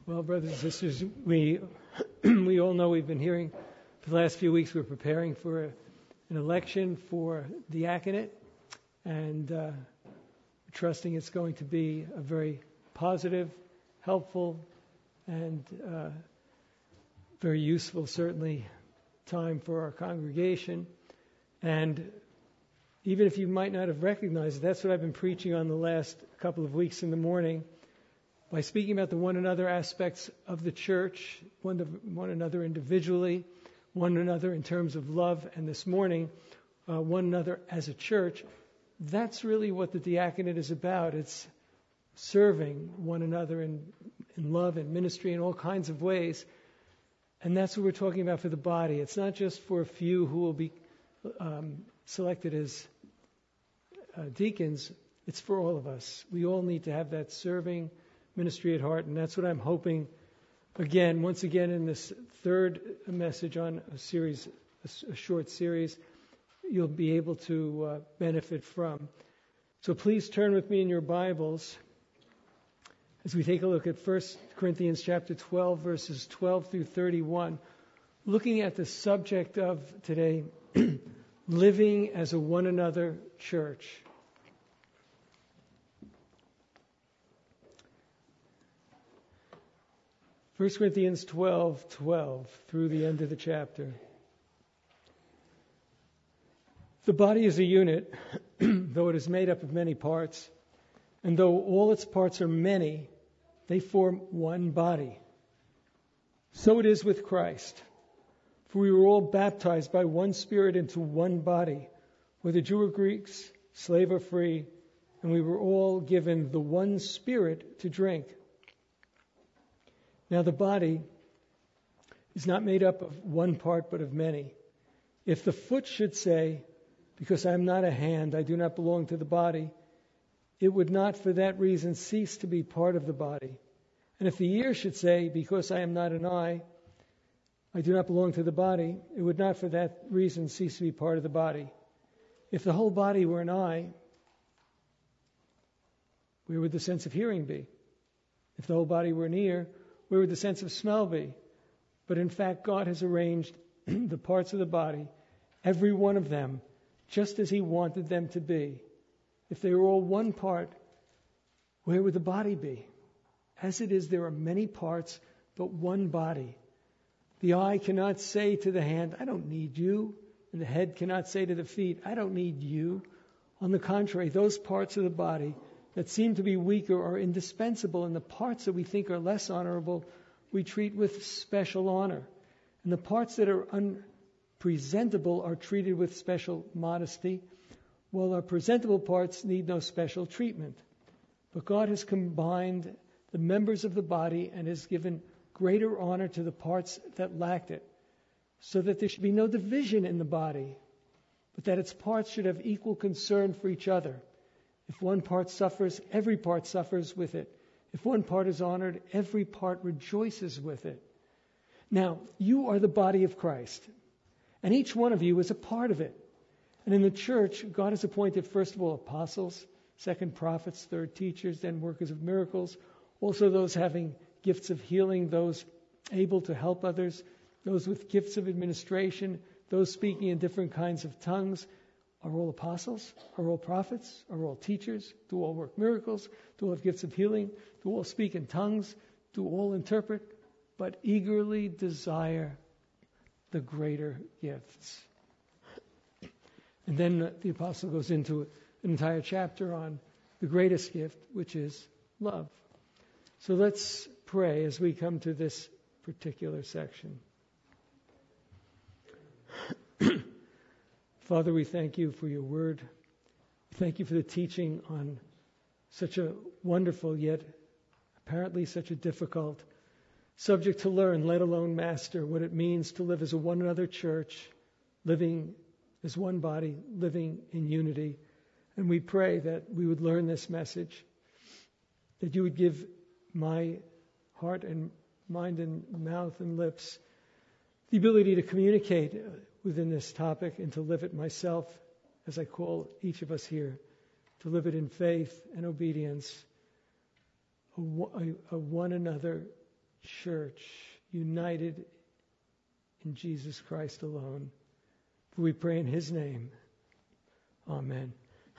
Well, brothers and sisters, we all know we've been hearing for the last few weeks we're preparing for an election for diaconate, and trusting it's going to be a very positive, helpful, and very useful, certainly, time for our congregation. And even if you might not have recognized it, that's what I've been preaching on the last couple of weeks in the morning. By speaking about the one another aspects of the church, one another individually, one another in terms of love, and this morning, one another as a church, that's really what the diaconate is about. It's serving one another in love and ministry in all kinds of ways. And that's what we're talking about for the body. It's not just for a few who will be selected as deacons. It's for all of us. We all need to have that serving ministry at heart, and that's what I'm hoping, once again in this third message on a short series, you'll be able to benefit from. So please turn with me in your Bibles as we take a look at 1 Corinthians chapter 12, verses 12 through 31, looking at the subject of today, living as a one another church. 1 Corinthians 12:12 through the end of the chapter. The body is a unit, though it is made up of many parts, and though all its parts are many, they form one body. So it is with Christ. For we were all baptized by one Spirit into one body, whether Jew or Greeks, slave or free, and we were all given the one Spirit to drink. Now the body is not made up of one part but of many. If the foot should say, because I am not a hand, I do not belong to the body, it would not for that reason cease to be part of the body. And if the ear should say, because I am not an eye, I do not belong to the body, it would not for that reason cease to be part of the body. If the whole body were an eye, where would the sense of hearing be? If the whole body were an ear, where would the sense of smell be? But in fact, God has arranged the parts of the body, every one of them, just as He wanted them to be. If they were all one part, where would the body be? As it is, there are many parts, but one body. The eye cannot say to the hand, I don't need you. And the head cannot say to the feet, I don't need you. On the contrary, those parts of the body that seem to be weaker are indispensable, and the parts that we think are less honorable we treat with special honor. And the parts that are unpresentable are treated with special modesty, while our presentable parts need no special treatment. But God has combined the members of the body and has given greater honor to the parts that lacked it, so that there should be no division in the body, but that its parts should have equal concern for each other. If one part suffers, every part suffers with it. If one part is honored, every part rejoices with it. Now, you are the body of Christ, and each one of you is a part of it. And in the church, God has appointed, first of all, apostles, second, prophets, third, teachers, then workers of miracles, also those having gifts of healing, those able to help others, those with gifts of administration, those speaking in different kinds of tongues. Are all apostles? Are all prophets? Are all teachers? Do all work miracles? Do all have gifts of healing? Do all speak in tongues? Do all interpret? But eagerly desire the greater gifts. And then the apostle goes into an entire chapter on the greatest gift, which is love. So let's pray as we come to this particular section. Father, we thank you for your word. Thank you for the teaching on such a wonderful, yet apparently such a difficult subject to learn, let alone master, what it means to live as a one another church, living as one body, living in unity. And we pray that we would learn this message, that you would give my heart and mind and mouth and lips the ability to communicate within this topic and to live it myself, as I call each of us here, to live it in faith and obedience, a one another church, united in Jesus Christ alone. For we pray in His name. Amen.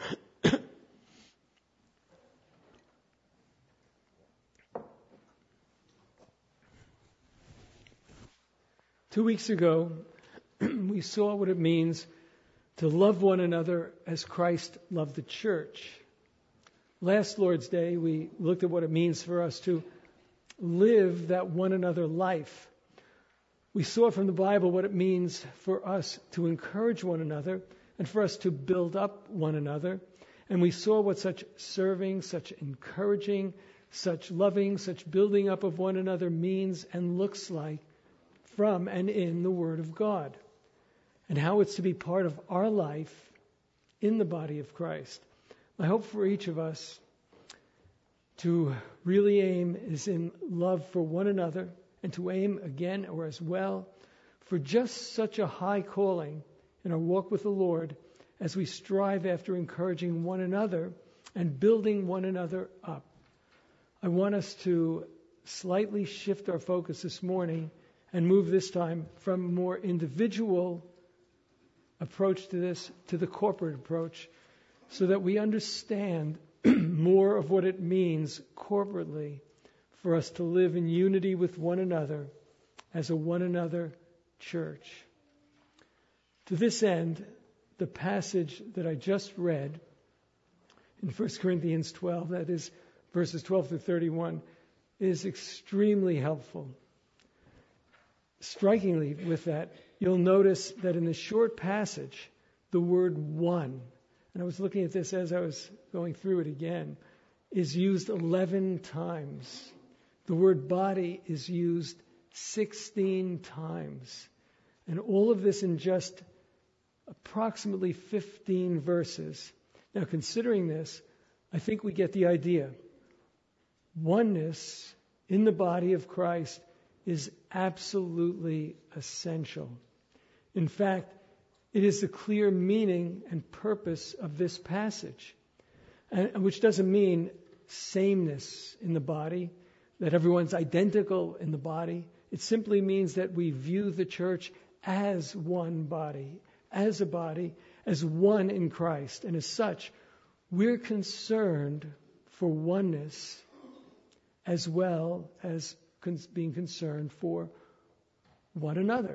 2 weeks ago, we saw what it means to love one another as Christ loved the church. Last Lord's Day, we looked at what it means for us to live that one another life. We saw from the Bible what it means for us to encourage one another and for us to build up one another. And we saw what such serving, such encouraging, such loving, such building up of one another means and looks like from and in the Word of God, and how it's to be part of our life in the body of Christ. My hope for each of us to really aim is in love for one another, and to aim again or as well for just such a high calling in our walk with the Lord as we strive after encouraging one another and building one another up. I want us to slightly shift our focus this morning and move this time from a more individual approach to this to the corporate approach, so that we understand more of what it means corporately for us to live in unity with one another as a one another church. To this end, the passage that I just read in 1 Corinthians 12, that is verses 12 through 31, is extremely helpful. Strikingly with that, you'll notice that in the short passage, the word one, and I was looking at this as I was going through it again, is used 11 times. The word body is used 16 times. And all of this in just approximately 15 verses. Now, considering this, I think we get the idea. Oneness in the body of Christ is absolutely essential. In fact, it is the clear meaning and purpose of this passage, which doesn't mean sameness in the body, that everyone's identical in the body. It simply means that we view the church as one body, as a body, as one in Christ. And as such, we're concerned for oneness as well as being concerned for one another.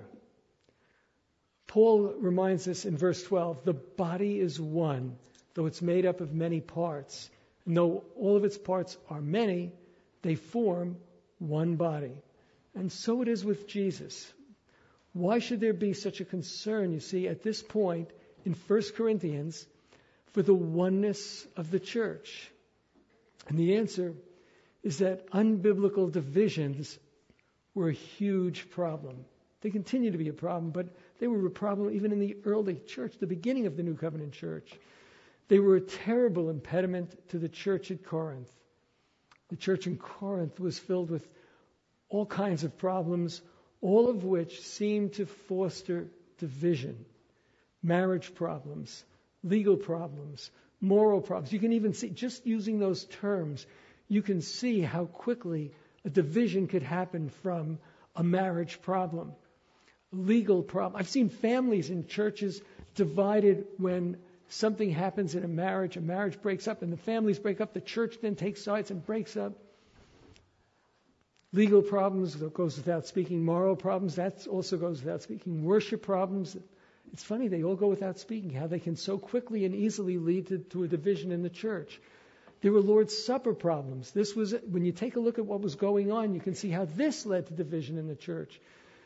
Paul reminds us in verse 12, the body is one, though it's made up of many parts. And though all of its parts are many, they form one body. And so it is with Jesus. Why should there be such a concern, you see, at this point in 1 Corinthians for the oneness of the church? And the answer is that unbiblical divisions were a huge problem. They continue to be a problem, but they were a problem even in the early church, the beginning of the New Covenant church. They were a terrible impediment to the church at Corinth. The church in Corinth was filled with all kinds of problems, all of which seemed to foster division. Marriage problems, legal problems, moral problems. You can even see, just using those terms, you can see how quickly a division could happen from a marriage problem, legal problem. I've seen families in churches divided when something happens in a marriage breaks up, and the families break up. The church then takes sides and breaks up. Legal problems, that goes without speaking. Moral problems, that also goes without speaking. Worship problems, it's funny, they all go without speaking, how they can so quickly and easily lead to a division in the church. There were Lord's Supper problems. This was, when you take a look at what was going on, you can see how this led to division in the church.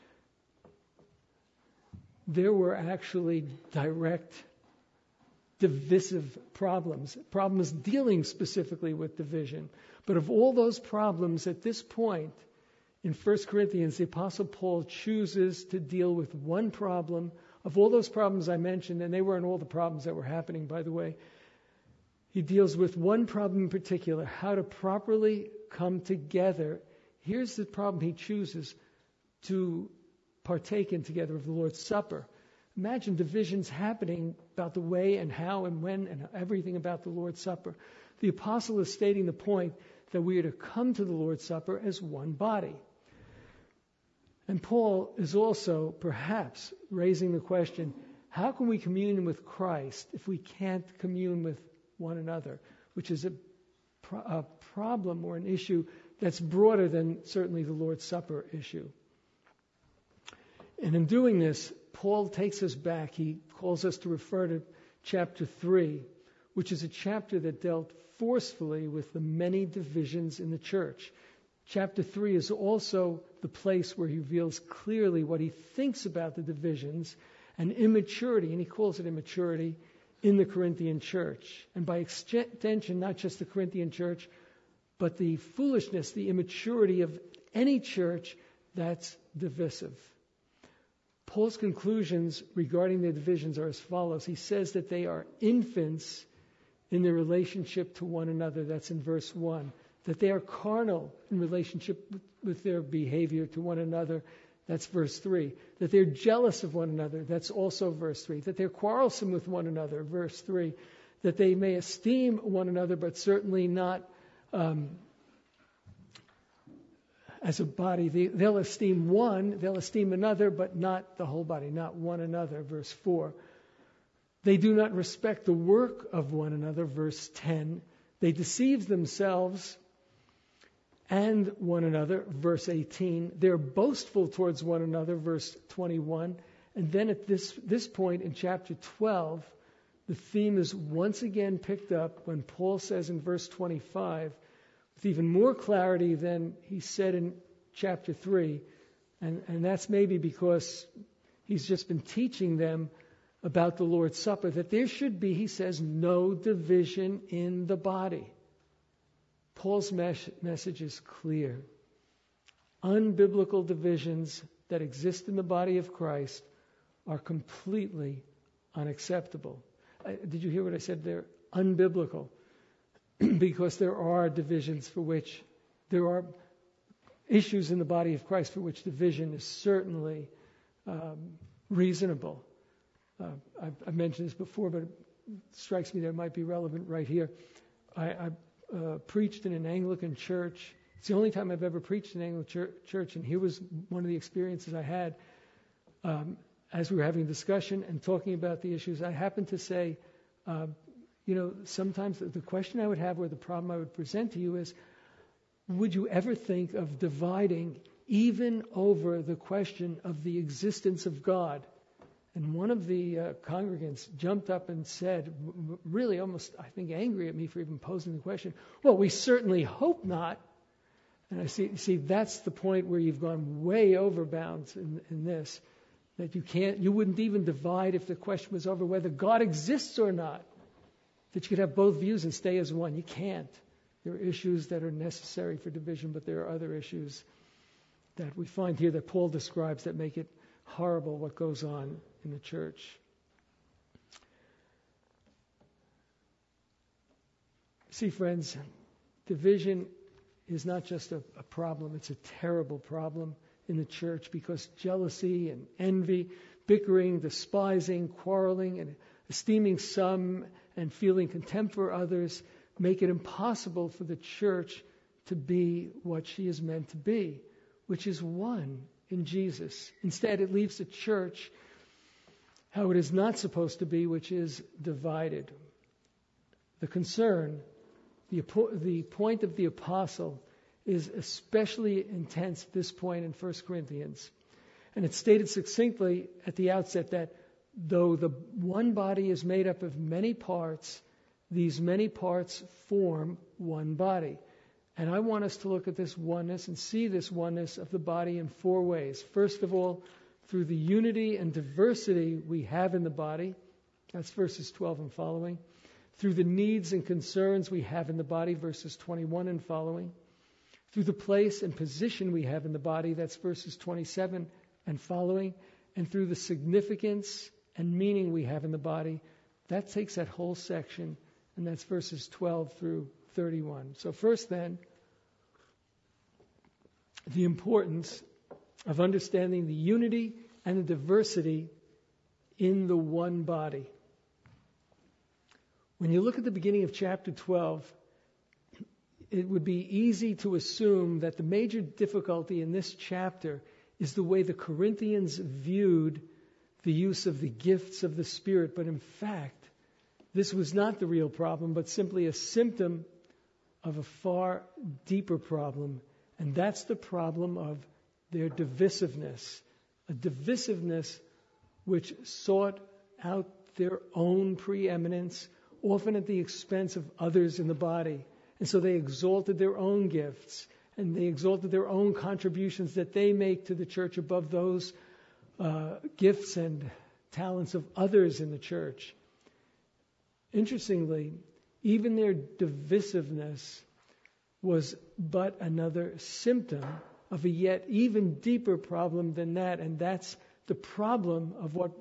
There were actually direct divisive problems dealing specifically with division. But of all those problems at this point in 1 Corinthians, the Apostle Paul chooses to deal with one problem. Of all those problems I mentioned, and they weren't all the problems that were happening, by the way, he deals with one problem in particular, how to properly come together. Here's the problem he chooses: to partake in together of the Lord's Supper. Imagine divisions happening about the way and how and when and everything about the Lord's Supper. The apostle is stating the point that we are to come to the Lord's Supper as one body. And Paul is also perhaps raising the question, how can we commune with Christ if we can't commune with one another? Which is a problem or an issue that's broader than certainly the Lord's Supper issue. And in doing this, Paul takes us back. He calls us to refer to chapter 3, which is a chapter that dealt forcefully with the many divisions in the church. Chapter 3 is also the place where he reveals clearly what he thinks about the divisions and immaturity, and he calls it immaturity, in the Corinthian church. And by extension, not just the Corinthian church, but the foolishness, the immaturity of any church that's divisive. Paul's conclusions regarding the divisions are as follows. He says that they are infants in their relationship to one another. That's in verse 1. That they are carnal in relationship with their behavior to one another. That's verse 3. That they're jealous of one another. That's also verse 3. That they're quarrelsome with one another. Verse 3. That they may esteem one another, but certainly not as a body. They'll esteem one, they'll esteem another, but not the whole body, not one another. Verse 4. They do not respect the work of one another. Verse 10. They deceive themselves and one another, verse 18. They're boastful towards one another, verse 21. And then at this point in chapter 12, the theme is once again picked up when Paul says in verse 25, with even more clarity than he said in chapter 3, and that's maybe because he's just been teaching them about the Lord's Supper, that there should be, he says, no division in the body. Paul's message is clear. Unbiblical divisions that exist in the body of Christ are completely unacceptable. Did you hear what I said there? Unbiblical. Because there are divisions for which, there are issues in the body of Christ for which division is certainly reasonable. I've mentioned this before, but it strikes me that it might be relevant right here. I preached in an Anglican church. It's the only time I've ever preached in an Anglican church, and here was one of the experiences I had as we were having a discussion and talking about the issues. I happened to say, sometimes the question I would have or the problem I would present to you is, would you ever think of dividing even over the question of the existence of God? And one of the congregants jumped up and said, really almost, I think, angry at me for even posing the question, well, we certainly hope not. And I see that's the point where you've gone way over bounds in this, that you wouldn't even divide if the question was over whether God exists or not, that you could have both views and stay as one. You can't. There are issues that are necessary for division, but there are other issues that we find here that Paul describes that make it horrible what goes on in the church. See, friends, division is not just a problem, it's a terrible problem in the church because jealousy and envy, bickering, despising, quarreling, and esteeming some and feeling contempt for others make it impossible for the church to be what she is meant to be, which is one in Jesus. Instead, it leaves the church how it is not supposed to be, which is divided. The concern, the point of the apostle is especially intense at this point in 1 Corinthians. And it's stated succinctly at the outset that though the one body is made up of many parts, these many parts form one body. And I want us to look at this oneness and see this oneness of the body in four ways. First of all, through the unity and diversity we have in the body. That's verses 12 and following. Through the needs and concerns we have in the body, verses 21 and following. Through the place and position we have in the body, that's verses 27 and following. And through the significance and meaning we have in the body, that takes that whole section, and that's verses 12 through 31. So first then, the importance of understanding the unity and the diversity in the one body. When you look at the beginning of chapter 12, it would be easy to assume that the major difficulty in this chapter is the way the Corinthians viewed the use of the gifts of the Spirit. But in fact, this was not the real problem, but simply a symptom of a far deeper problem. And that's the problem of their divisiveness. A divisiveness which sought out their own preeminence, often at the expense of others in the body. And so they exalted their own gifts, and they exalted their own contributions that they make to the church above those gifts and talents of others in the church. Interestingly, even their divisiveness was but another symptom of a yet even deeper problem than that, and that's the problem of what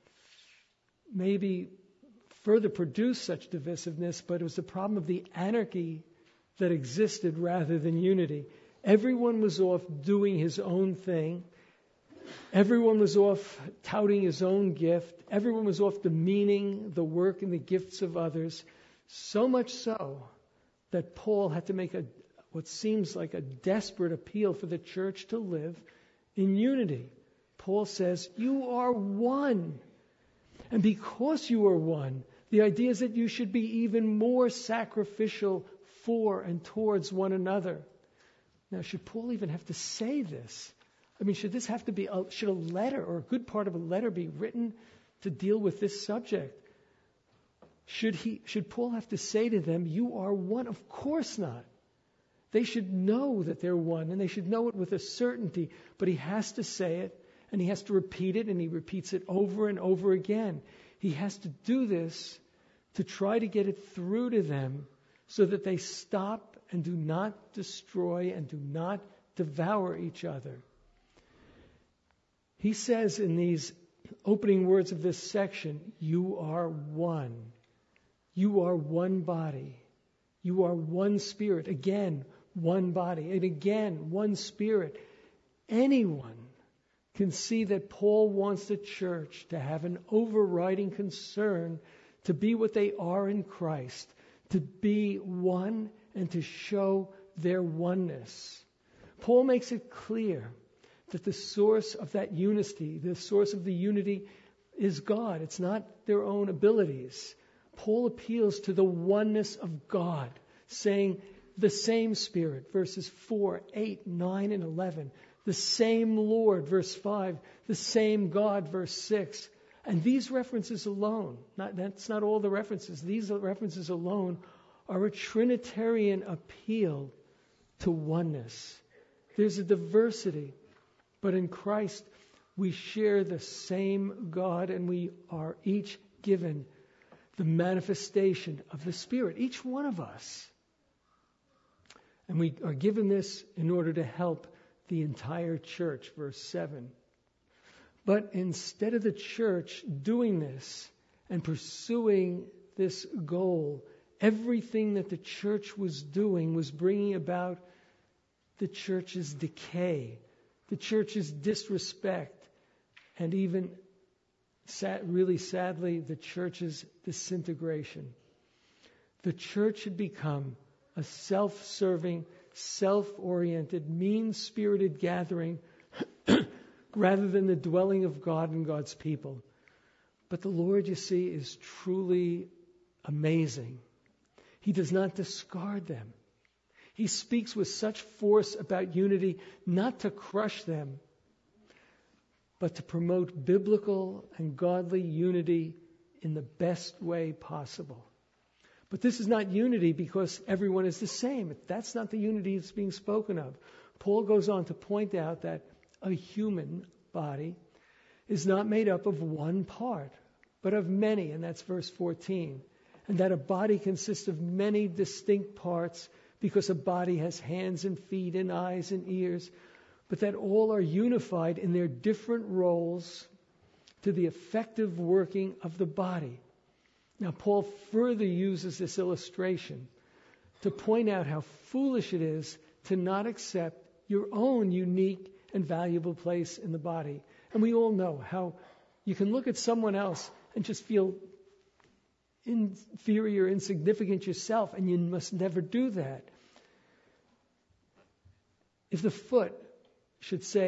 maybe further produced such divisiveness, but it was the problem of the anarchy that existed rather than unity. Everyone was off doing his own thing. Everyone was off touting his own gift. Everyone was off demeaning the work and the gifts of others. So much so that Paul had to make what seems like a desperate appeal for the church to live in unity. Paul says, you are one. And because you are one, the idea is that you should be even more sacrificial for and towards one another. Now, should Paul even have to say this? I mean, should a letter or a good part of a letter be written to deal with this subject? Should Paul have to say to them, you are one? Of course not. They should know that they're one, and they should know it with a certainty, but he has to say it, and he has to repeat it, and he repeats it over and over again. He has to do this to try to get it through to them so that they stop and do not destroy and do not devour each other. He says in these opening words of this section, you are one. You are one body. You are one spirit. Again, one body. And again, one spirit. Anyone can see that Paul wants the church to have an overriding concern to be what they are in Christ, to be one and to show their oneness. Paul makes it clear that the source of that unity, the source of the unity is God. It's not their own abilities. Paul appeals to the oneness of God, saying the same Spirit, verses 4, 8, 9, and 11. The same Lord, verse 5. The same God, verse 6. And these references alone, that's not all the references, these references alone are a Trinitarian appeal to oneness. There's a diversity, but in Christ we share the same God, and we are each given the manifestation of the Spirit, each one of us. And we are given this in order to help the entire church, verse 7. But instead of the church doing this and pursuing this goal, everything that the church was doing was bringing about the church's decay, the church's disrespect, and even, really sadly, the church's disintegration. The church had become a self-serving, self-oriented, mean-spirited gathering rather than the dwelling of God and God's people. But the Lord, you see, is truly amazing. He does not discard them. He speaks with such force about unity, not to crush them, but to promote biblical and godly unity in the best way possible. But this is not unity because everyone is the same. That's not the unity that's being spoken of. Paul goes on to point out that a human body is not made up of one part, but of many, and that's verse 14. And that a body consists of many distinct parts because a body has hands and feet and eyes and ears, but that all are unified in their different roles to the effective working of the body. Now, Paul further uses this illustration to point out how foolish it is to not accept your own unique and valuable place in the body. And we all know how you can look at someone else and just feel inferior, insignificant yourself, and you must never do that. If the foot should say,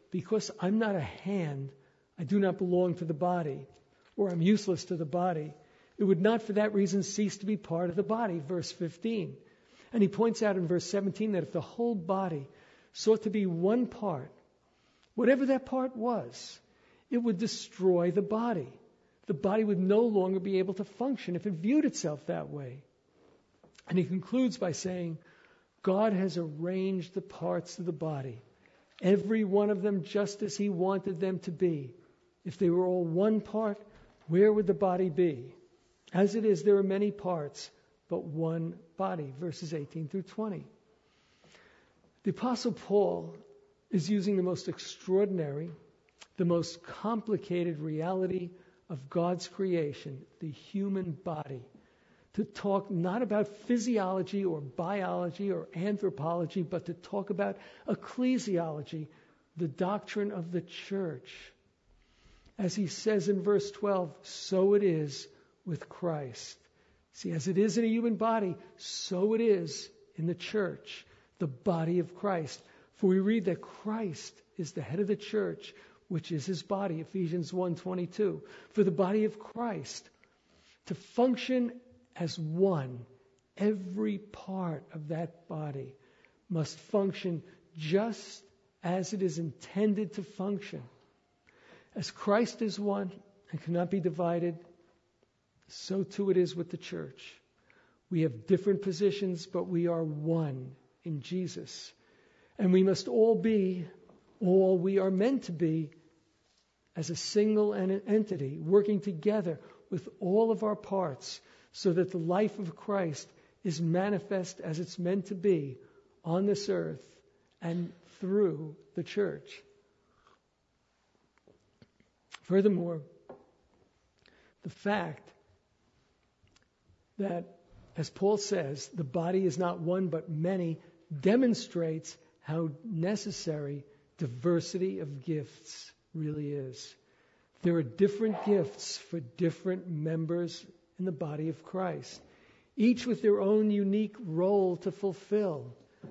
because I'm not a hand, I do not belong to the body, or I'm useless to the body. It would not for that reason cease to be part of the body, verse 15. And he points out in verse 17 that if the whole body sought to be one part, whatever that part was, it would destroy the body. The body would no longer be able to function if it viewed itself that way. And he concludes by saying, God has arranged the parts of the body, every one of them just as he wanted them to be. If they were all one part, where would the body be? As it is, there are many parts, but one body, verses 18 through 20. The Apostle Paul is using the most extraordinary, the most complicated reality of God's creation, the human body, to talk not about physiology or biology or anthropology, but to talk about ecclesiology, the doctrine of the church. As he says in verse 12, so it is with Christ. See, as it is in a human body, so it is in the church, the body of Christ. For we read that Christ is the head of the church, which is his body, Ephesians 1:22. For the body of Christ to function as one, every part of that body must function just as it is intended to function. As Christ is one and cannot be divided, so too it is with the church. We have different positions, but we are one in Jesus. And we must all be all we are meant to be as a single entity, working together with all of our parts so that the life of Christ is manifest as it's meant to be on this earth and through the church. Furthermore, the fact that, as Paul says, the body is not one but many, demonstrates how necessary diversity of gifts really is. There are different gifts for different members in the body of Christ, each with their own unique role to fulfill.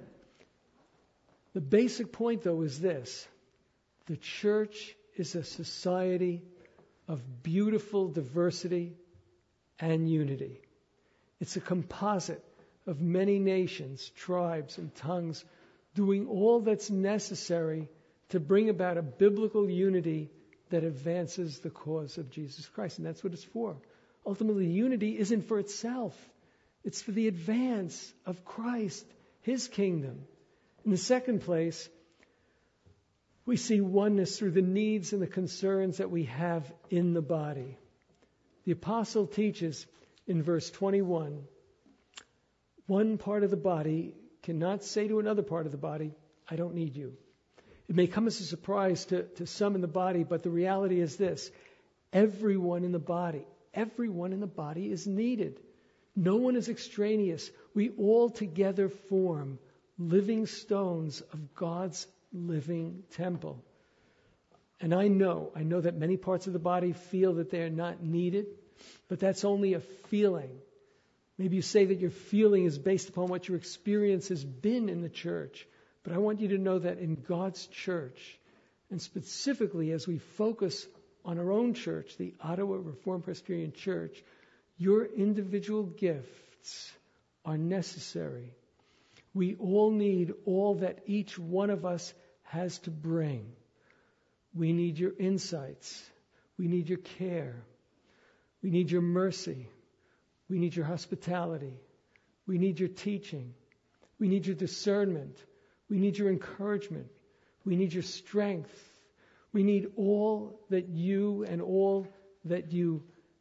The basic point, though, is this: the church is a society of beautiful diversity and unity. It's a composite of many nations, tribes, and tongues doing all that's necessary to bring about a biblical unity that advances the cause of Jesus Christ. And that's what it's for. Ultimately, unity isn't for itself. It's for the advance of Christ, his kingdom. In the second place, we see oneness through the needs and the concerns that we have in the body. The apostle teaches in verse 21, one part of the body cannot say to another part of the body, I don't need you. It may come as a surprise to some in the body, but the reality is this: everyone in the body is needed. No one is extraneous. We all together form living stones of God's living temple. And I know that many parts of the body feel that they are not needed, but that's only a feeling. Maybe you say that your feeling is based upon what your experience has been in the church. But I want you to know that in God's church, and specifically as we focus on our own church, the Ottawa Reformed Presbyterian Church, your individual gifts are necessary. We all need all that each one of us has to bring. We need your insights. We need your care. We need your mercy. We need your hospitality. We need your teaching. We need your discernment. We need your encouragement. We need your strength. We need all that you and all that you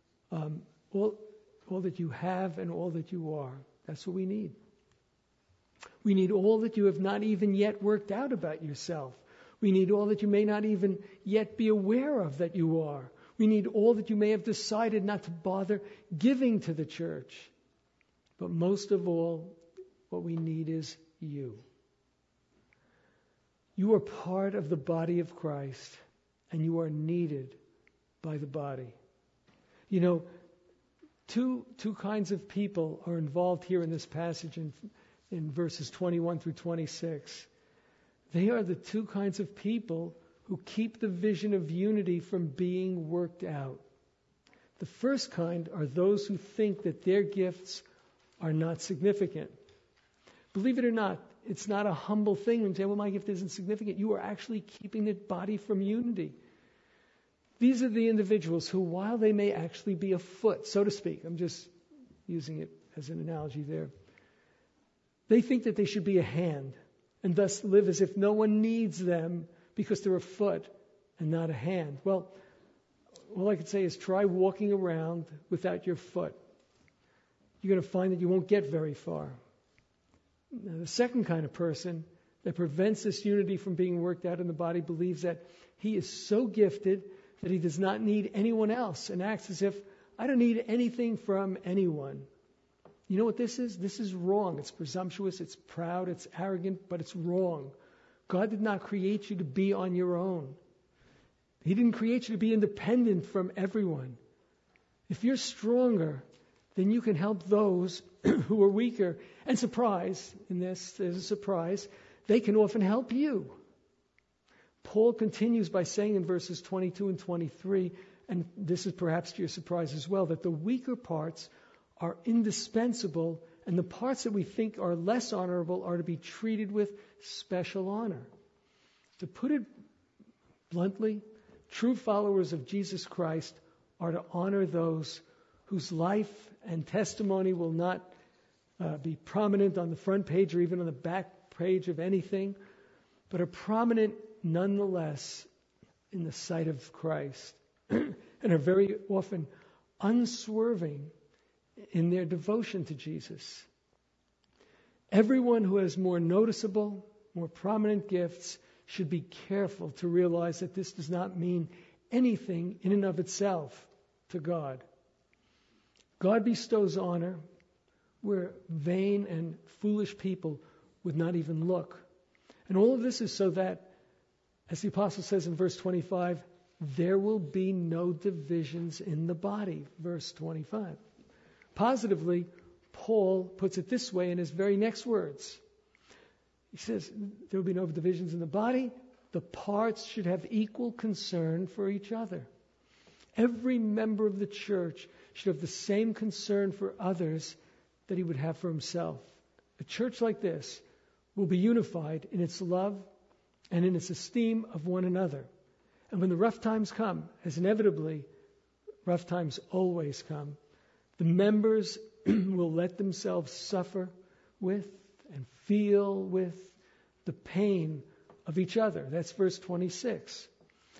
all that you have and all that you are. That's what we need. We need all that you have not even yet worked out about yourself. We need all that you may not even yet be aware of that you are. We need all that you may have decided not to bother giving to the church. But most of all, what we need is you. You are part of the body of Christ, and you are needed by the body. You know, two kinds of people are involved here in this passage in verses 21 through 26. They are the two kinds of people who keep the vision of unity from being worked out. The first kind are those who think that their gifts are not significant. Believe it or not, it's not a humble thing when you say, well, my gift isn't significant. You are actually keeping the body from unity. These are the individuals who, while they may actually be a foot, so to speak, I'm just using it as an analogy there, they think that they should be a hand and thus live as if no one needs them because they're a foot and not a hand. Well, all I could say is try walking around without your foot. You're going to find that you won't get very far. Now, the second kind of person that prevents this unity from being worked out in the body believes that he is so gifted that he does not need anyone else and acts as if, I don't need anything from anyone. You know what this is? This is wrong. It's presumptuous, it's proud, it's arrogant, but it's wrong. God did not create you to be on your own. He didn't create you to be independent from everyone. If you're stronger, then you can help those who are weaker. And surprise, in this, there's a surprise, they can often help you. Paul continues by saying in verses 22 and 23, and this is perhaps to your surprise as well, that the weaker parts are indispensable, and the parts that we think are less honorable are to be treated with special honor. To put it bluntly, true followers of Jesus Christ are to honor those whose life and testimony will not be prominent on the front page or even on the back page of anything, but are prominent nonetheless in the sight of Christ and are very often unswerving in their devotion to Jesus. Everyone who has more noticeable, more prominent gifts should be careful to realize that this does not mean anything in and of itself to God. God bestows honor where vain and foolish people would not even look. And all of this is so that, as the apostle says in verse 25, there will be no divisions in the body. Verse 25. Positively, Paul puts it this way in his very next words. He says, there will be no divisions in the body. The parts should have equal concern for each other. Every member of the church should have the same concern for others that he would have for himself. A church like this will be unified in its love and in its esteem of one another. And when the rough times come, as inevitably rough times always come, the members will let themselves suffer with and feel with the pain of each other. That's verse 26.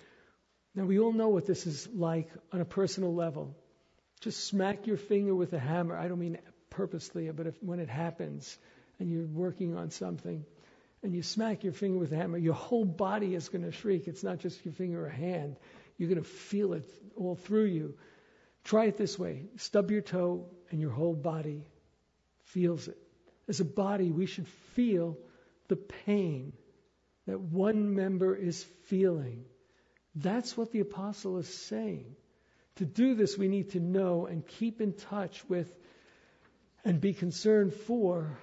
Now we all know what this is like on a personal level. Just smack your finger with a hammer. I don't mean purposely, but when it happens and you're working on something and you smack your finger with a hammer, your whole body is going to shriek. It's not just your finger or hand. You're going to feel it all through you. Try it this way. Stub your toe and your whole body feels it. As a body, we should feel the pain that one member is feeling. That's what the apostle is saying. To do this, we need to know and keep in touch with and be concerned for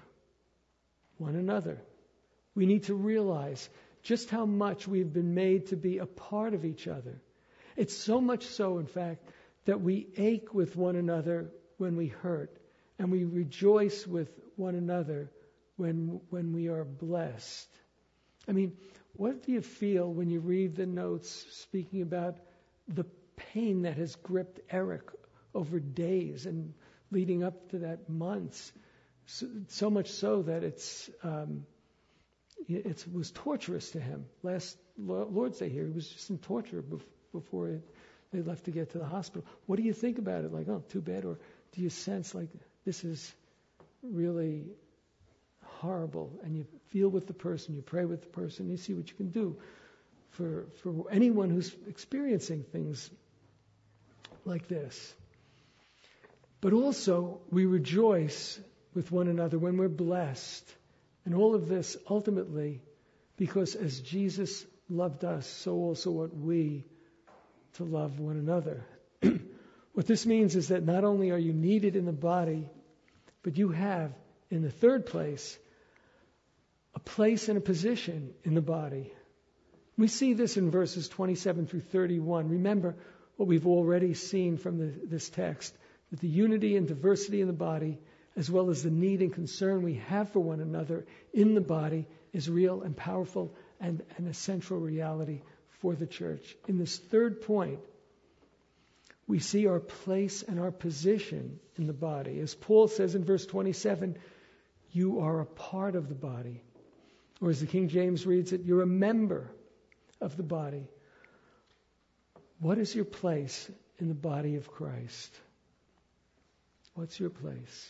one another. We need to realize just how much we've been made to be a part of each other. It's so much so, in fact, that we ache with one another when we hurt, and we rejoice with one another when we are blessed. I mean, what do you feel when you read the notes speaking about the pain that has gripped Eric over days and leading up to that months? So much so that it was torturous to him. Last Lord's Day here, he was just in torture before they left to get to the hospital. What do you think about it? Like, oh, too bad? Or do you sense like this is really horrible? And you feel with the person, you pray with the person, you see what you can do for anyone who's experiencing things like this. But also, we rejoice with one another when we're blessed. And all of this ultimately because as Jesus loved us, so also ought we to love one another. What this means is that not only are you needed in the body, but you have, in the third place, a place and a position in the body. We see this in verses 27 through 31. Remember what we've already seen from this text, that the unity and diversity in the body, as well as the need and concern we have for one another in the body, is real and powerful and an essential reality for the church. In this third point, we see our place and our position in the body. As Paul says in verse 27, you are a part of the body. Or as the King James reads it, you're a member of the body. What is your place in the body of Christ? What's your place?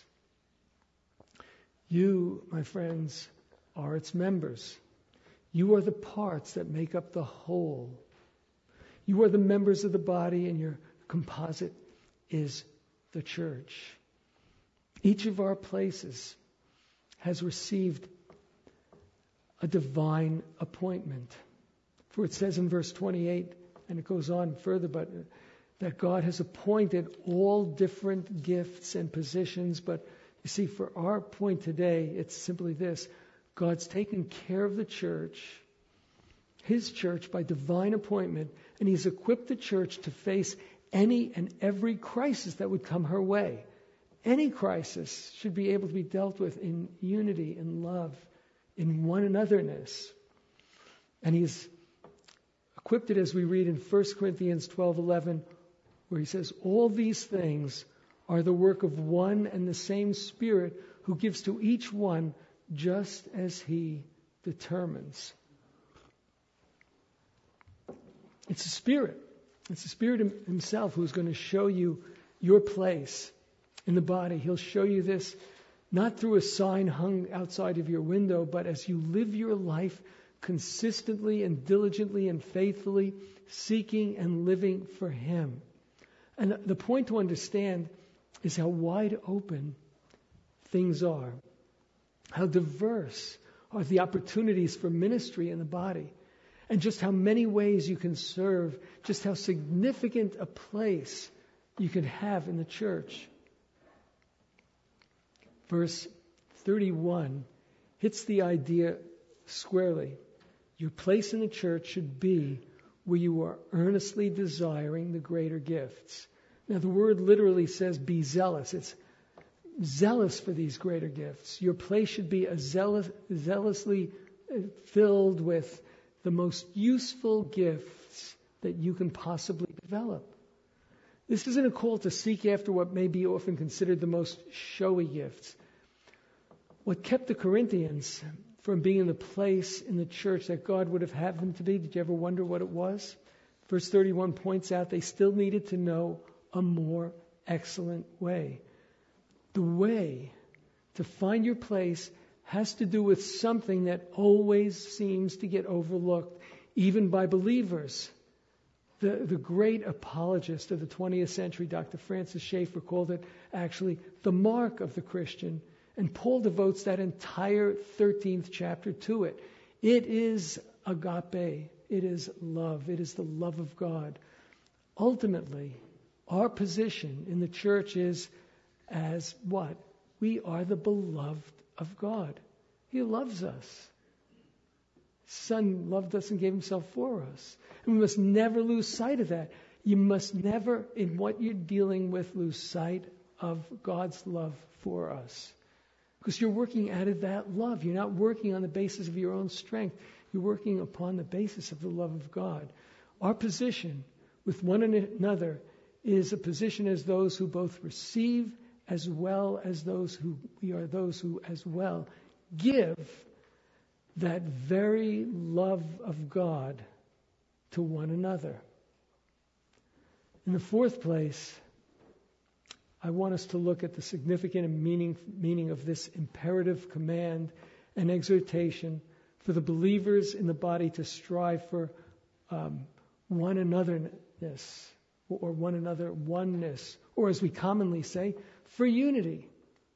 You, my friends, are its members. You are the parts that make up the whole. You are the members of the body, and your composite is the church. Each of our places has received a divine appointment. For it says in verse 28, and it goes on further, but that God has appointed all different gifts and positions. But you see, for our point today, it's simply this. God's taken care of the church, His church, by divine appointment, and He's equipped the church to face any and every crisis that would come her way. Any crisis should be able to be dealt with in unity, in love, in one anotherness. And He's equipped it, as we read in 1 Corinthians 12:11, where he says, all these things are the work of one and the same Spirit, who gives to each one just as He determines. It's the Spirit. It's the Spirit Himself who's going to show you your place in the body. He'll show you this not through a sign hung outside of your window, but as you live your life consistently and diligently and faithfully, seeking and living for Him. And the point to understand is how wide open things are, how diverse are the opportunities for ministry in the body, and just how many ways you can serve, just how significant a place you can have in the church. Verse 31 hits the idea squarely. Your place in the church should be where you are earnestly desiring the greater gifts. Now, the word literally says be zealous. It's zealous for these greater gifts. Your place should be zealously filled with the most useful gifts that you can possibly develop. This isn't a call to seek after what may be often considered the most showy gifts. What kept the Corinthians from being in the place in the church that God would have had them to be, did you ever wonder what it was? Verse 31 points out they still needed to know a more excellent way. The way to find your place has to do with something that always seems to get overlooked, even by believers. The great apologist of the 20th century, Dr. Francis Schaeffer, called it actually the mark of the Christian. And Paul devotes that entire 13th chapter to it. It is agape. It is love. It is the love of God. Ultimately, our position in the church is as what? We are the beloved of God. He loves us. His Son loved us and gave Himself for us. And we must never lose sight of that. You must never, in what you're dealing with, lose sight of God's love for us. Because you're working out of that love. You're not working on the basis of your own strength. You're working upon the basis of the love of God. Our position with one another is a position as those who both receive as well as those who as well give that very love of God to one another. In the fourth place, I want us to look at the significant and meaning of this imperative command and exhortation for the believers in the body to strive for one anotherness, or one another oneness, or as we commonly say, for unity.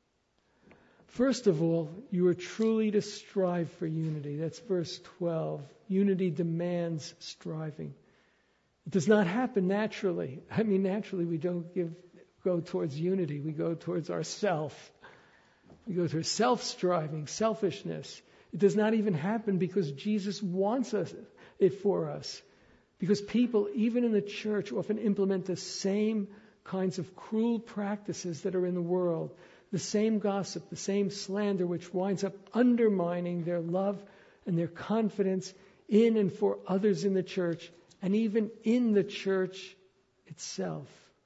First of all, you are truly to strive for unity. That's verse 12. Unity demands striving. It does not happen naturally. I mean, naturally we don't go towards unity. We go towards ourself. We go towards self-striving, selfishness. It does not even happen because Jesus wants us. it for us. Because people, even in the church, often implement the same kinds of cruel practices that are in the world. The same gossip, the same slander, which winds up undermining their love and their confidence in and for others in the church, and even in the church itself.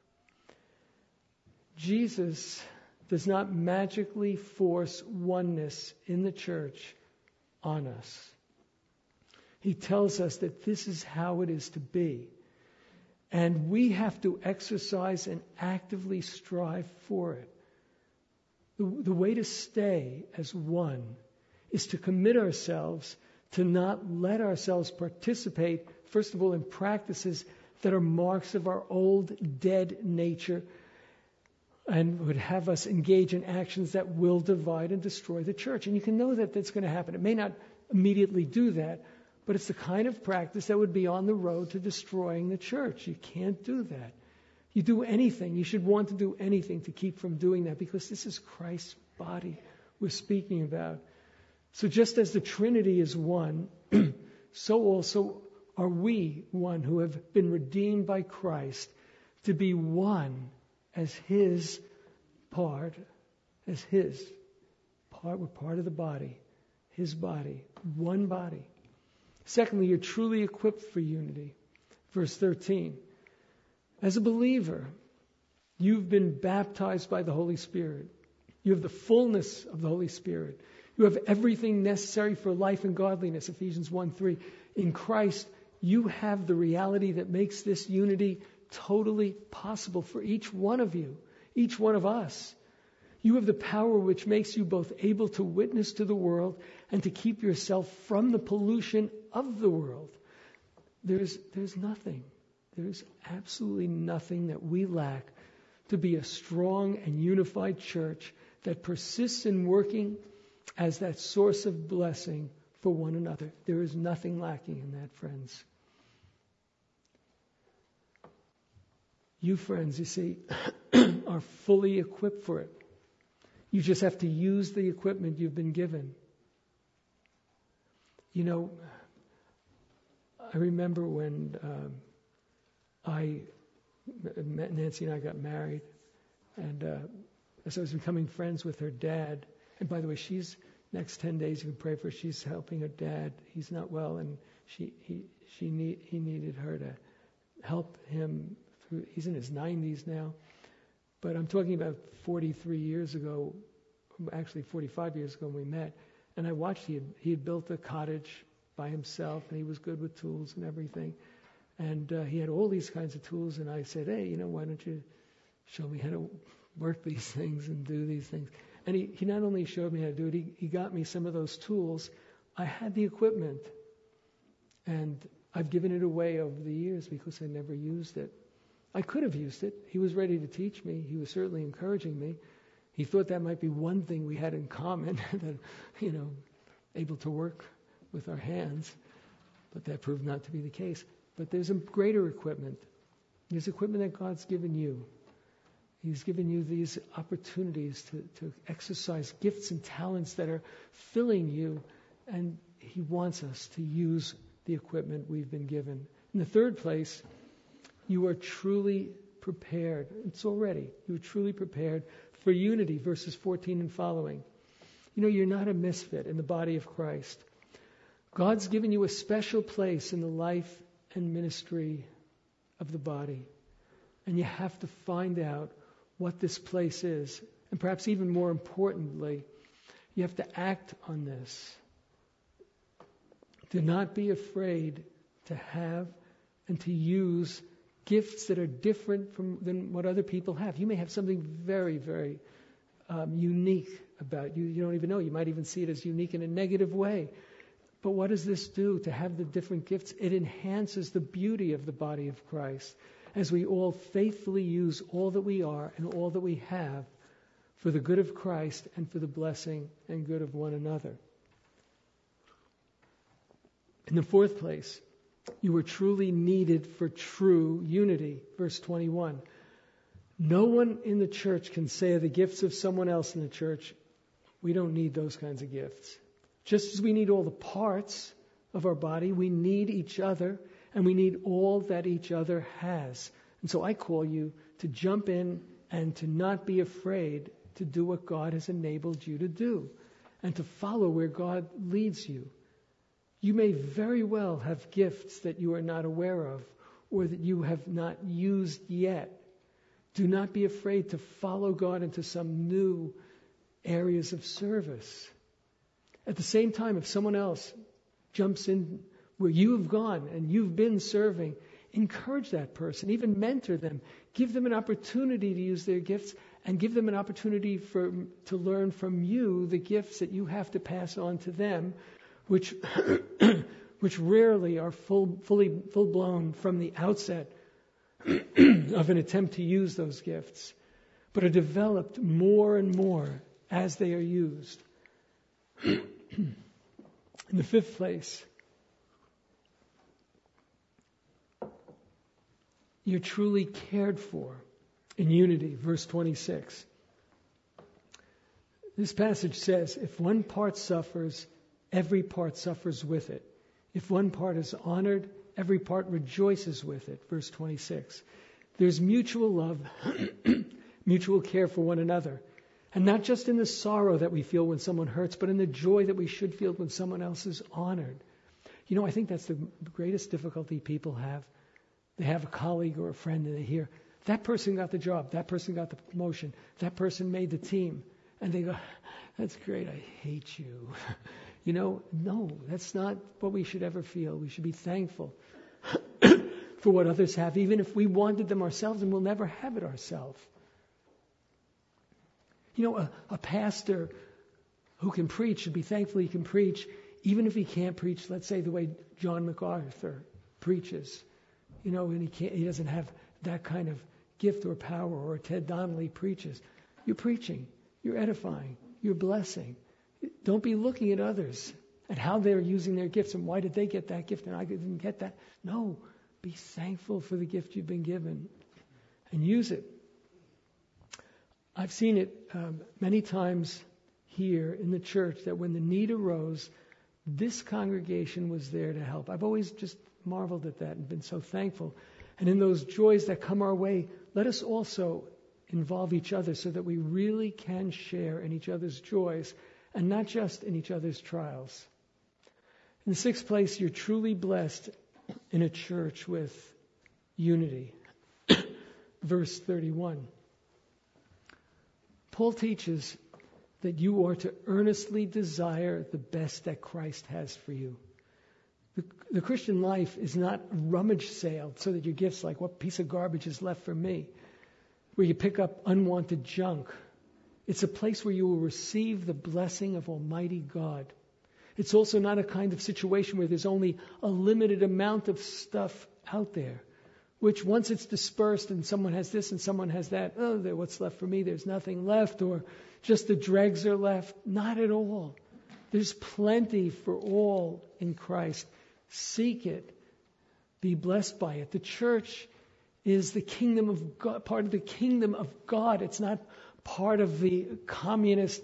Jesus does not magically force oneness in the church on us. He tells us that this is how it is to be. And we have to exercise and actively strive for it. The way to stay as one is to commit ourselves to not let ourselves participate, first of all, in practices that are marks of our old, dead nature and would have us engage in actions that will divide and destroy the church. And you can know that that's going to happen. It may not immediately do that, but it's the kind of practice that would be on the road to destroying the church. You can't do that. You do anything. You should want to do anything to keep from doing that, because this is Christ's body we're speaking about. So just as the Trinity is one, so also are we one who have been redeemed by Christ to be one as His part, we're part of the body, His body, one body. Secondly, you're truly equipped for unity. Verse 13. As a believer, you've been baptized by the Holy Spirit. You have the fullness of the Holy Spirit. You have everything necessary for life and godliness, Ephesians 1:3. In Christ, you have the reality that makes this unity totally possible for each one of you, each one of us. You have the power which makes you both able to witness to the world and to keep yourself from the pollution of the world. There's nothing. There's absolutely nothing that we lack to be a strong and unified church that persists in working as that source of blessing for one another. There is nothing lacking in that, friends. You, friends, you see, are fully equipped for it. You just have to use the equipment you've been given. You know, I remember when Nancy and I got married, and as I was becoming friends with her dad, and by the way, she's next 10 days you can pray for her. She's helping her dad. He's not well, and he needed her to help him through. He's in his 90s now, but I'm talking about 43 years ago, actually 45 years ago when we met, and I watched he had built a cottage by himself, and he was good with tools and everything. And he had all these kinds of tools, and I said, hey, why don't you show me how to work these things and do these things? And he not only showed me how to do it, he got me some of those tools. I had the equipment, and I've given it away over the years because I never used it. I could have used it. He was ready to teach me. He was certainly encouraging me. He thought that might be one thing we had in common, that, able to work with our hands. But that proved not to be the case. But there's a greater equipment. There's equipment that God's given you. He's given you these opportunities to exercise gifts and talents that are filling you, and He wants us to use the equipment we've been given. In the third place, you are truly prepared. You're truly prepared for unity, verses 14 and following. You're not a misfit in the body of Christ. God's given you a special place in the life and ministry of the body. And you have to find out what this place is. And perhaps even more importantly, you have to act on this. Do not be afraid to have and to use gifts that are different than what other people have. You may have something very, very unique about you. You don't even know. You might even see it as unique in a negative way. But what does this do to have the different gifts? It enhances the beauty of the body of Christ as we all faithfully use all that we are and all that we have for the good of Christ and for the blessing and good of one another. In the fourth place, you were truly needed for true unity. Verse 21. No one in the church can say of the gifts of someone else in the church, we don't need those kinds of gifts. Just as we need all the parts of our body. We need each other, and we need all that each other has. And so I call you to jump in and to not be afraid to do what God has enabled you to do, and to follow where God leads you. You may very well have gifts that you are not aware of, or that you have not used yet. Do not be afraid to follow God into some new areas of service. At the same time, if someone else jumps in where you have gone and you've been serving, encourage that person, even mentor them. Give them an opportunity to use their gifts, and give them an opportunity to learn from you the gifts that you have to pass on to them, which which rarely are full-blown from the outset of an attempt to use those gifts, but are developed more and more as they are used. In the fifth place, you're truly cared for in unity, verse 26. This passage says, if one part suffers, every part suffers with it. If one part is honored, every part rejoices with it. Verse 26. There's mutual love, mutual care for one another. And not just in the sorrow that we feel when someone hurts, but in the joy that we should feel when someone else is honored. You know, I think that's the greatest difficulty people have. They have a colleague or a friend and they hear, that person got the job, that person got the promotion, that person made the team. And they go, that's great, I hate you. You know, no, that's not what we should ever feel. We should be thankful for what others have, even if we wanted them ourselves, and we'll never have it ourselves. You know, a pastor who can preach should be thankful he can preach, even if he can't preach, let's say, the way John MacArthur preaches. You know, and he doesn't have that kind of gift or power, or Ted Donnelly preaches. You're preaching, you're edifying, you're blessing. Don't be looking at others, at how they're using their gifts, and why did they get that gift and I didn't get that. No, be thankful for the gift you've been given and use it. I've seen it many times here in the church that when the need arose, this congregation was there to help. I've always just marveled at that and been so thankful. And in those joys that come our way, let us also involve each other so that we really can share in each other's joys and not just in each other's trials. In the sixth place, you're truly blessed in a church with unity. Verse 31. Paul teaches that you are to earnestly desire the best that Christ has for you. The Christian life is not rummage sale so that your gift's like, what piece of garbage is left for me? Where you pick up unwanted junk. It's a place where you will receive the blessing of Almighty God. It's also not a kind of situation where there's only a limited amount of stuff out there, which once it's dispersed and someone has this and someone has that, what's left for me? There's nothing left, or just the dregs are left. Not at all. There's plenty for all in Christ. Seek it. Be blessed by it. The church is the kingdom of God, part of the kingdom of God. It's not part of the communist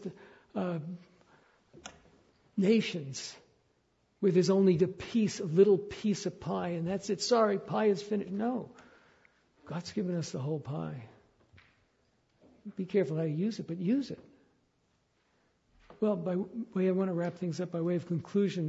nations where there's only a little piece of pie, and that's it. Sorry, pie is finished. No. God's given us the whole pie. Be careful how you use it, but use it. Well, by way I want to wrap things up by way of conclusion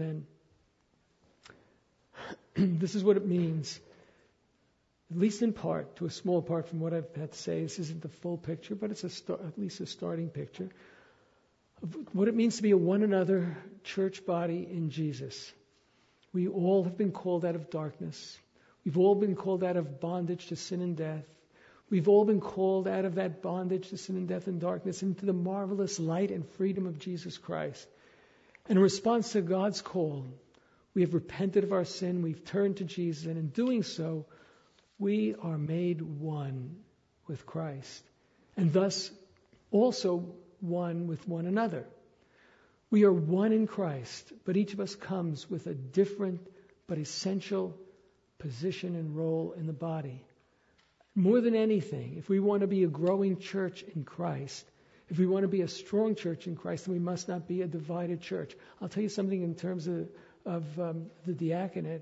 then. This is what it means, at least in part, to a small part from what I've had to say. This isn't the full picture, but it's at least a starting picture of what it means to be a one another church body in Jesus. We all have been called out of darkness. We've all been called out of bondage to sin and death. We've all been called out of that bondage to sin and death and darkness into the marvelous light and freedom of Jesus Christ. And in response to God's call, we have repented of our sin, we've turned to Jesus, and in doing so, we are made one with Christ, and thus also one with one another. We are one in Christ, but each of us comes with a different but essential position and role in the body. More than anything, if we want to be a growing church in Christ, if we want to be a strong church in Christ, then we must not be a divided church. I'll tell you something in terms of the diaconate,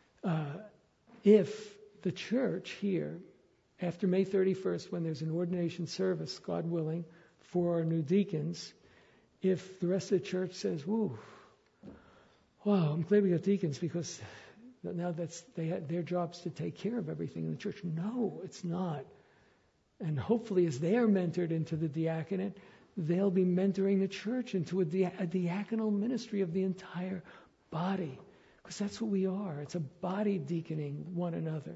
if the church here, after May 31st, when there's an ordination service, God willing, for our new deacons, if the rest of the church says, "Woo, wow, I'm glad we got deacons because now they had their jobs to take care of everything in the church." No, it's not. And hopefully, as they are mentored into the diaconate, they'll be mentoring the church into a diaconal ministry of the entire body. Because that's what we are. It's a body deaconing one another.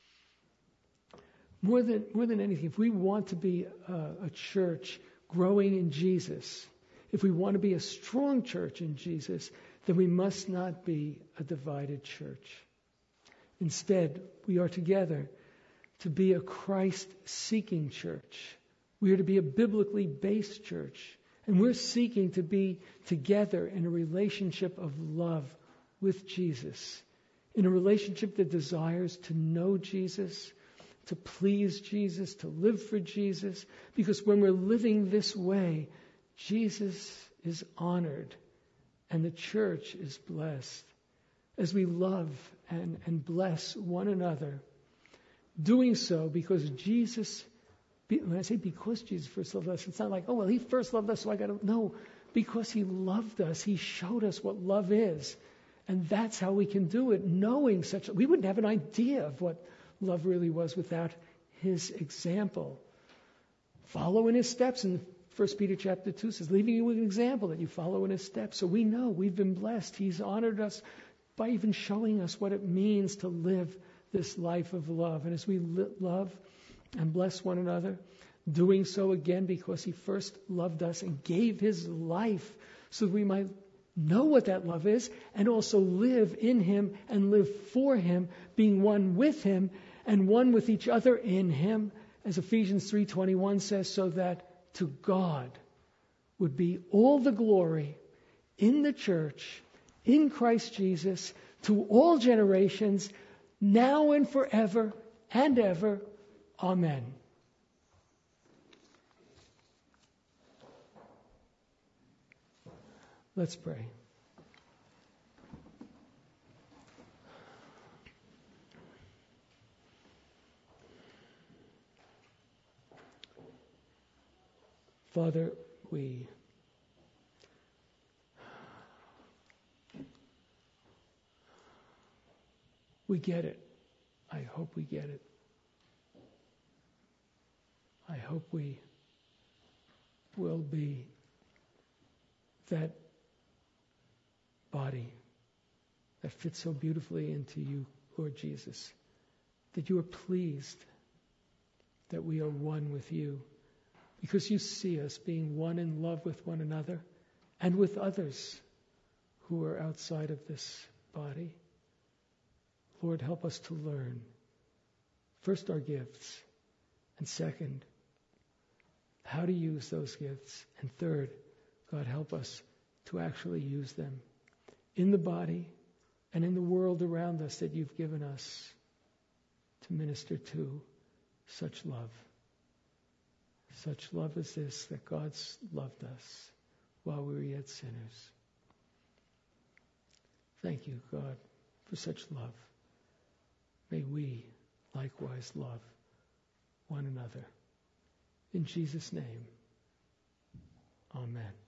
More than anything, if we want to be a church growing in Jesus, if we want to be a strong church in Jesus, then we must not be a divided church. Instead, we are together to be a Christ-seeking church. We are to be a biblically based church. And we're seeking to be together in a relationship of love with Jesus, in a relationship that desires to know Jesus, to please Jesus, to live for Jesus. Because when we're living this way, Jesus is honored and the church is blessed. As we love and bless one another, doing so because Jesus, when I say because Jesus first loved us, it's not like, oh, well, he first loved us, so I got to. No, because he loved us. He showed us what love is. And that's how we can do it, knowing such. We wouldn't have an idea of what love really was without his example. Follow in his steps. And 1 Peter chapter 2 says, leaving you with an example that you follow in his steps. So we know we've been blessed. He's honored us by even showing us what it means to live this life of love. And as we love and bless one another, doing so again because he first loved us and gave his life so that we might know what that love is and also live in him and live for him, being one with him and one with each other in him, as Ephesians 3:21 says, so that to God would be all the glory in the church, in Christ Jesus, to all generations, now and forever and ever. Amen. Let's pray. Father, we get it. I hope we get it. I hope we will be that body that fits so beautifully into you, Lord Jesus, that you are pleased that we are one with you, because you see us being one in love with one another and with others who are outside of this body. Lord, help us to learn, first, our gifts, and second, how to use those gifts, and third, God, help us to actually use them in the body and in the world around us that you've given us to minister to such love. Such love as this, that God's loved us while we were yet sinners. Thank you, God, for such love. May we likewise love one another. In Jesus' name, amen.